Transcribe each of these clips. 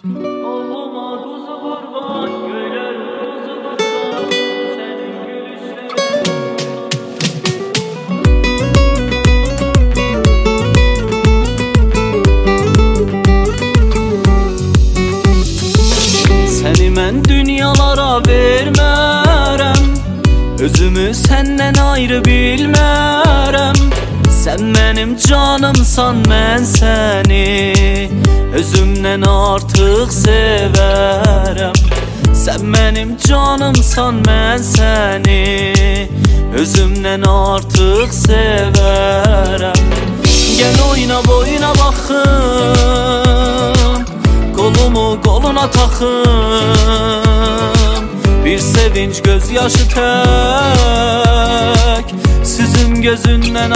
Oğluma kuzu kurban, göyler kuzu kurban, senin gülüşlerin. Seni mən dünyalara vermərəm, özümü səndən ayrı bilmərəm. Sən mənim canımsan, mən səni özümdən artıq sevərəm. Sən mənim canımsan, mən səni özümdən artıq sevərəm. Gəl oyna boyuna baxım, qolumu qoluna taxım. Bir sevinç gözyaşı tək, süzüm gözündən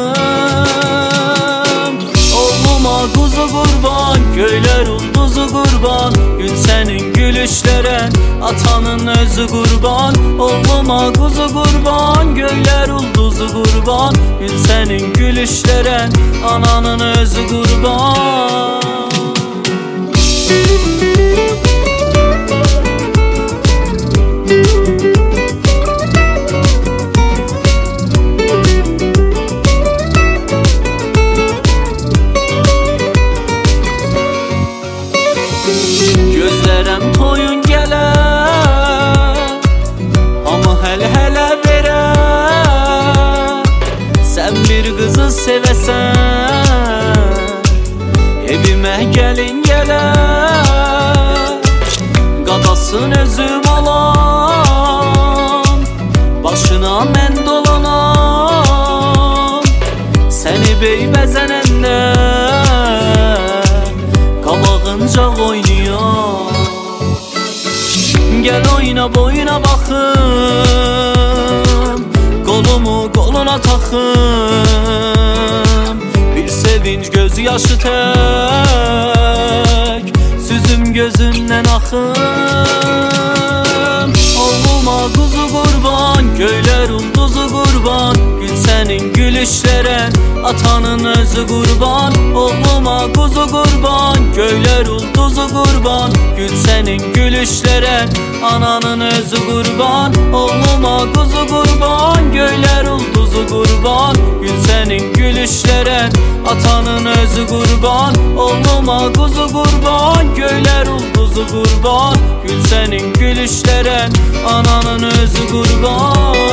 axım. Oğluma quzu qurban, göylər ulduzu qurban, gün sənin gülüşlərən, atanın özü qurban. Oğluma quzu qurban, göylər ulduzu qurban, gün sənin gülüşlərən, ananın özü qurban. Gözlərəm toyun gələr, hamı hələ verər. Sən bir qızı sevəsən, evimə gəlin gələr. Qadasın özüm alam, başına mən dolanam. Səni beybəzənəndə qabağınca oynayam. Gəl oyna boyuna baxım, qolumu qoluna taxım. Bir sevinç gözyaşı tək, süzüm gözündən axım. Oğluma quzu qurban, göylər ulduzu qurban, gün sənin gülüşlərən, atanın özü qurban. Oğluma quzu qurban, göylər ulduzu qurban, gün sənin gülüşlərən, ananın özü qurban. Oğluma quzu qurban, göylər ulduzu qurban, gün sənin gülüşlərən, atanın özü qurban. Oğluma quzu qurban, göylər ulduzu qurban, gün sənin gülüşlərən, ananın özü qurban.